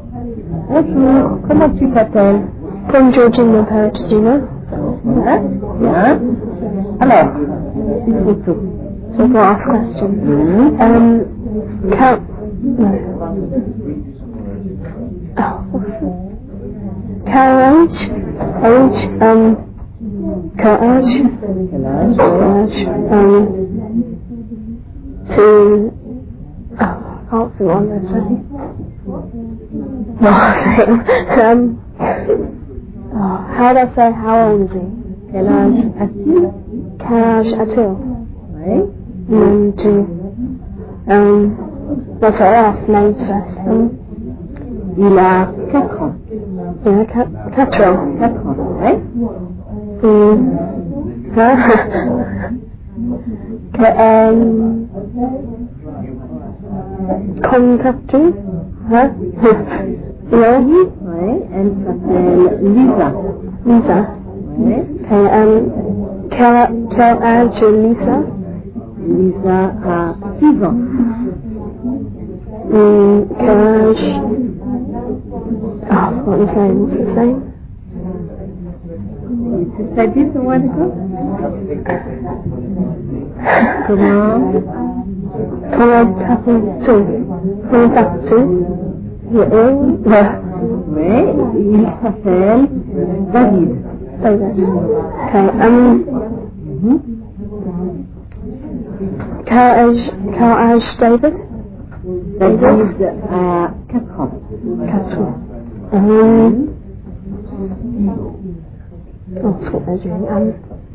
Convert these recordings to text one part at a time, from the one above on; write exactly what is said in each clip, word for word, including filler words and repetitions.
Bonjour, comment tu t'appelles? Comme Georgina Perettino. Hein? Bien. Alors, une photo. So I've got to ask questions. Mm-hmm. Um, count. No. Oh, what's it? Carriage. Age. Um. Carriage. Carriage. Um. To. Oh, I can't see what they're saying. um. Oh, how do I say how old is he? Quel âge a-t-il? Carriage Atil. Oui. And then to. Um. That's what I asked names first. Um, Il a quatre ans. yeah, cat, Cattrall. quatre ans, oui. Mm. Huh? Okay, um. Contact you? Huh? Yeah? Oui, elle s'appelle Lisa. Lisa. Oui. Okay, um. Quel, quel âge Lisa? Lisa a six ans. Mm, quel âge? Oh, what was his name? What's his name? Tu t'as dit ce mois de quoi? Comment? Contact to. Contact to. Yeah. Oui, il s'appelle David. David. Okay, um. Mm-hmm. Quel âge, quel âge David? David a quatre ans. Quatre ans. Um, that's what they're doing. Um,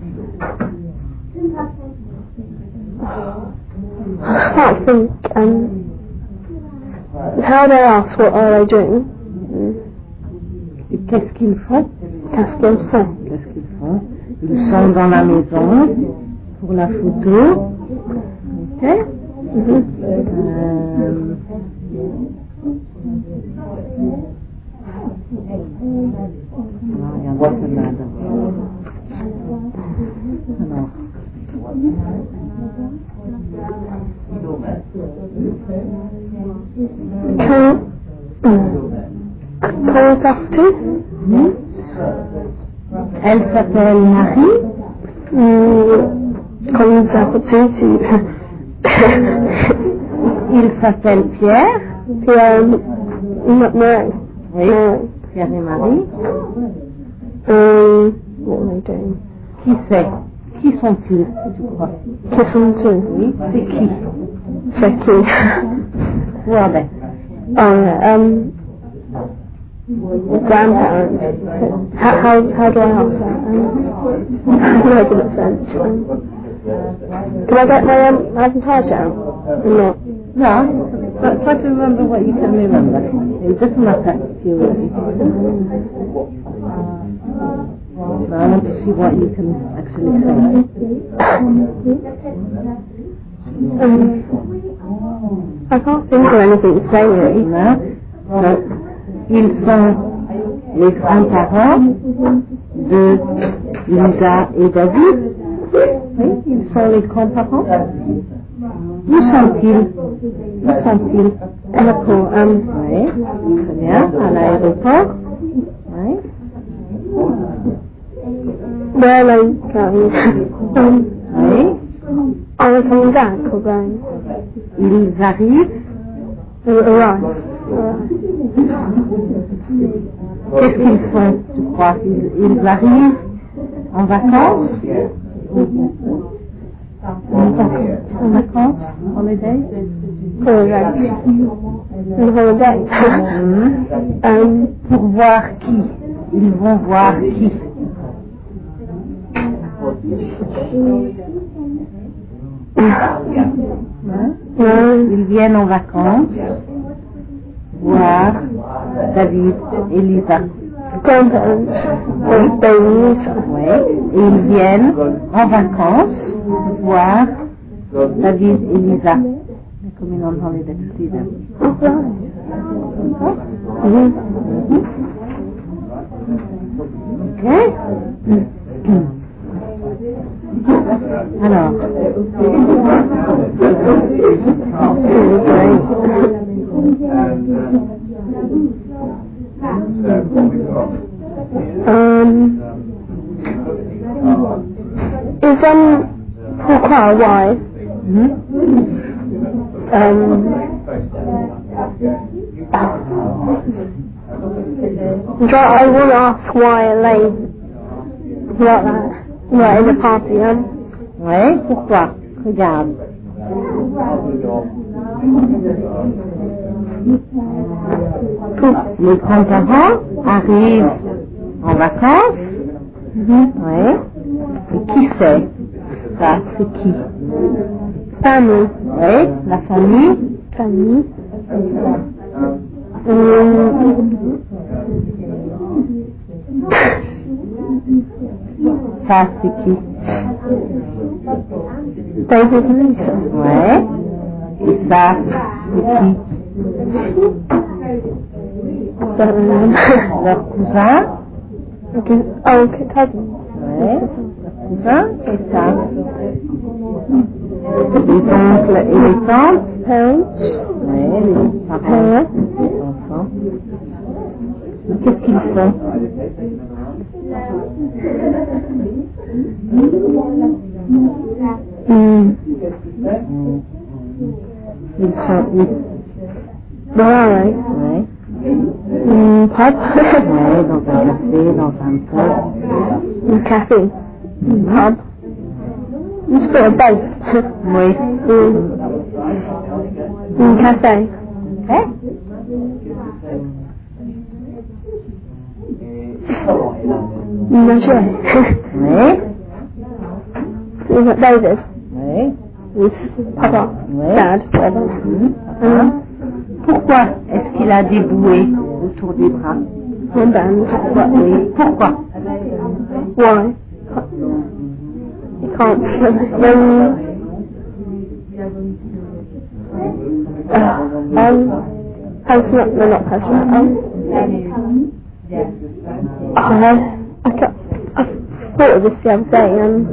I can't think. Um, how they ask what are they doing? Et qu'est-ce qu'ils font? Qu'est-ce qu'ils font? Qu'est-ce qu'ils font? Ils sont dans la maison pour la photo. Ok? Mm-hmm. Euh, alors, regardez celle-là d'abord. Alors. Can, contact to? Hmm? Elle s'appelle Marie. Mm, contact to. Il s'appelle Pierre. Pierre, not Mary. Oui. Mary. Pierre et Marie. Um, what are they doing? Qui c'est? Qui sont-ils, tu crois? Qui sont-ils? Oui, c'est qui? C'est qui? Who are they? Oh yeah, um, grandparents. How, how, how do I ask that? Um, I'm not good at French. Um, can I get my um, advertise out? Or not? No, but try to remember what you can remember. It doesn't matter if you really. No, I want to see what you can actually say. Um, I can't think of anything to say really. No? So, ils sont les grands-parents de Lisa et David. Oui, ils sont les grands-parents. Où sont-ils? Où sont-ils? Airport, um, Oui, très bien, à l'aéroport. Oui. where are they going? um, Oui. are they coming back or going? Ils arrivent. They arrive. Arrive. Qu'est-ce qu'ils font, tu crois? Ils, ils arrivent en vacances? En vacances? En vacances? Holiday? Holidays. On holiday. Mhm. um, Pour voir qui? Ils vont voir qui? Hein? um, Ils viennent en vacances voir David et Lisa. grandparents. Um, babies. Oui. Et ils viennent en vacances voir David et Lisa. They're coming on holiday to see them. Oh, right. Mhm. Ok. Alors. Um, is um pourquoi why? Hmm? Um, I want to ask why Elaine like that, like in the party, um. Ouais, pourquoi? Regarde. Les grands-parents arrivent en vacances. Mm-hmm. Ouais. Et qui c'est? Ça, c'est qui? Family. Oui, la famille. Family. Um, Ça, c'est qui? David and Lisa. Ouais. Et ça, c'est qui? Leur cousin. Okay. Oh, okay, cousin. Ouais. Leur cousin. Et ça. Les oncles et les tantes. Parents. Ouais, les parents. Parents. Les enfants. Et qu'est-ce qu'ils font? Mm. Ils sont où? Ouais. Ouais. Mm, pub. Ouais, dans un café, dans un pub. Un café. Mm. Pub. It's a bit of both. Oui. Mm. Mm, café. Ok. Manger. Oui. Is it David? Oui. With Papa. Oui. Dad. Whatever. Mhm. Mm. Pourquoi est-ce qu'il a des bouées autour des bras? One band. Pourquoi? Oui. Pourquoi? Why? You can't swim. Um, uh, um, passionate, no, not passionate. Um, I, I, ca- I thought of this the other day. Um,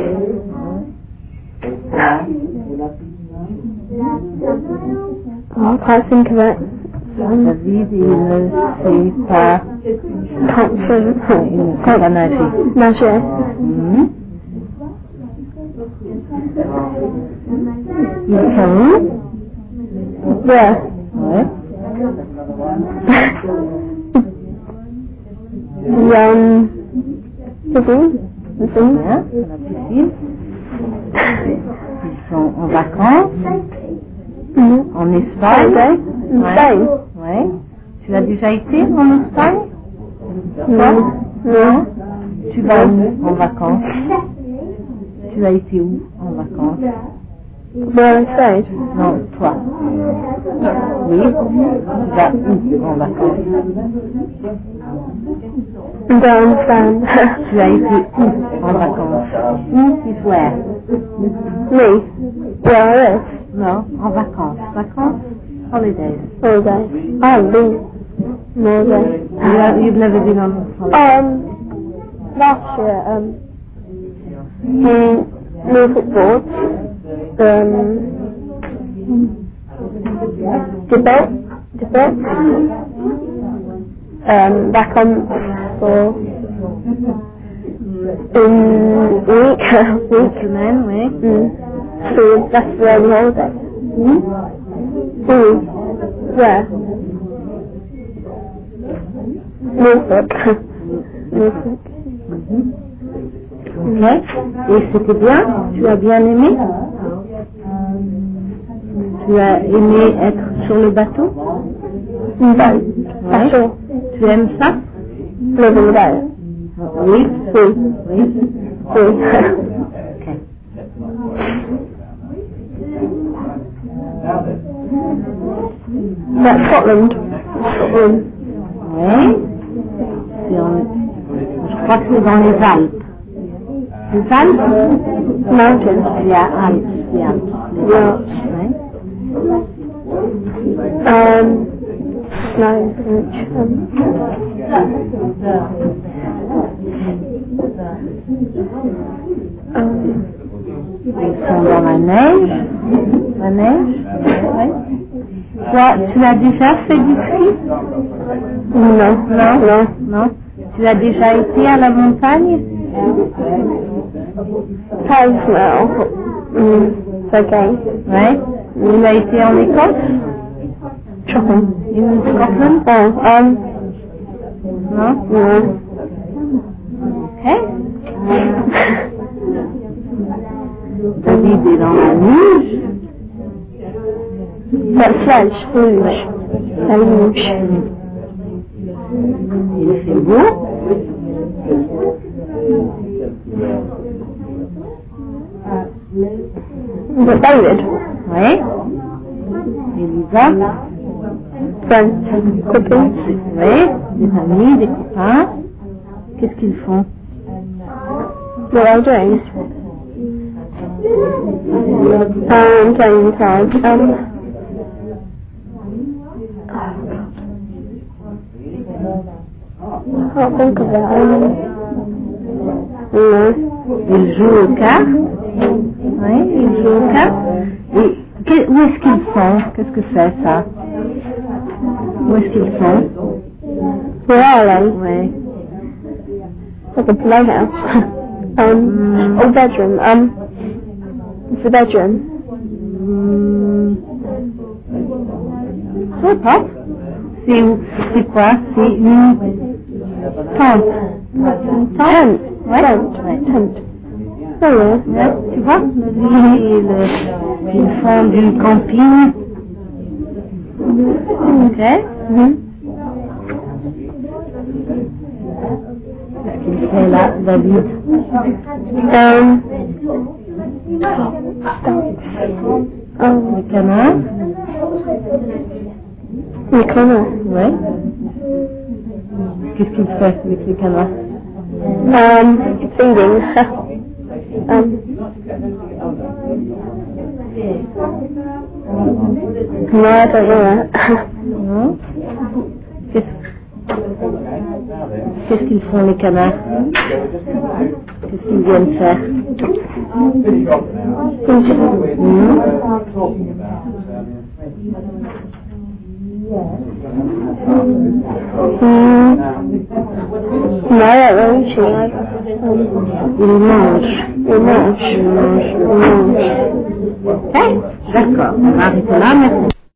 oh, I can't think of it. Um, David, il ne sait pas, can't swim. il ne sait pas nager. Nager. Mhm. Ils sont où? Yeah. Ouais. The, um, piscine. Piscine. Bien, à la piscine. Ils sont en vacances, Mm-hmm. en Espagne. Holiday. In Ouais. Spain. Ouais. Tu as déjà été en Espagne? No. No. Tu vas où en vacances? Tu as été où en vacances? Where I stayed. Non, toi. Oui. Tu vas où en vacances? Down sand. Tu as été où en vacances? Où is where? Me. Where I live. Non, en vacances. Vacances? Holidays. Holiday. I haven't been. Holiday. You have, you've never been on holiday? Um, last year, um, the Norfolk boards, um, debate, debates, um, back on for in a week, Une week. semaine, oui. Mm. So that's the only holiday. Où? Mm. Where? Norfolk. Norfolk. Ok. Et c'était bien? Tu as bien aimé? Tu as aimé être sur le bateau? Mm. Boat. Ouais. That's all. Tu aimes ça? Live on the boat. Oui. Oui. Oui. Oui. Ok. That's Scotland. Scotland. Oui. C'est en... Je crois que c'est dans les Alpes. Les Alpes? Mountains. Il y a Alpes. Il y a Alpes. Les Yeah. Alpes. Oui. Um, snow. Which, um, um, Ils sont dans la neige. La neige? Oui. Toi, tu as déjà fait du ski? Non. Non? Non. Non. Tu as déjà été à la montagne? Pas now. Mm, it's okay. Ouais. Tu as été en Écosse? Scotland. In Scotland? Oh, um, Non? no. Ok. David est dans la neige. That's sledge, luge. La luge. Il fait beau. But David? Oui. Elisa? Friends? Cookies? Oui. Des amis, des copains. Qu'est-ce qu'ils font? What are you doing? Um, playing cards. Um, I can't think of it. Um, no. Ils jouent aux cartes. Oui, ils jouent aux cartes. Et que- où est-ce qu'ils sont? Qu'est-ce que c'est ça? Où est-ce qu'ils sont? Where are they? Oui. Like a playhouse. um, oh, bedroom. Um, it's a bedroom. Hmm. Je sais pas. C'est où? C'est quoi? C'est une tente. Une tente? Tent. Ouais. Tent. Ouais. Tent. Oh, yeah. Ouais, tu vois, lui, et le, ils font du camping. Ok. Mm-hmm. Qu'est-ce qu'il fait là, David? Um, um, Le canard? you can't. Ouais. Qu'est-ce qu'il fait avec le canard? Um, feeding. um, no, I don't know that. Non? Qu'est-ce qu'est-ce qu'ils font les canards? Qu'est-ce qu'ils viennent faire? Hmm? Mm. No, I don't really see it. Um, Ils mangent. Ils mangent. Ils mangent. Ils mangent. Ok, d'accord. On va arrêter là, merci.